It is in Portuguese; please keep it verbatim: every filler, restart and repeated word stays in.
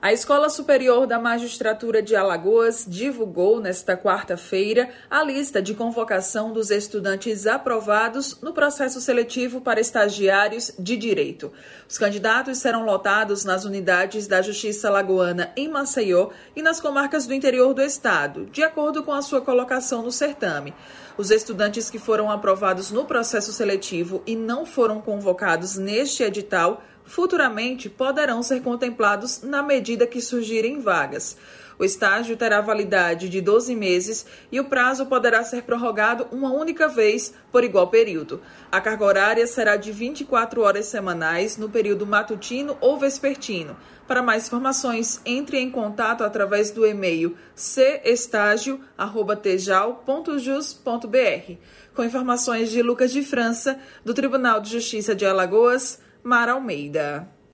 A Escola Superior da Magistratura de Alagoas divulgou nesta quarta-feira a lista de convocação dos estudantes aprovados no processo seletivo para estagiários de direito. Os candidatos serão lotados nas unidades da Justiça Alagoana em Maceió e nas comarcas do interior do estado, de acordo com a sua colocação no certame. Os estudantes que foram aprovados no processo seletivo e não foram convocados neste edital futuramente poderão ser contemplados na medida que surgirem vagas. O estágio terá validade de doze meses e o prazo poderá ser prorrogado uma única vez por igual período. A carga horária será de vinte e quatro horas semanais no período matutino ou vespertino. Para mais informações, entre em contato através do e-mail c estagio arroba tejal ponto jus ponto b r. Com informações de Lucas de França, do Tribunal de Justiça de Alagoas, Mara Almeida.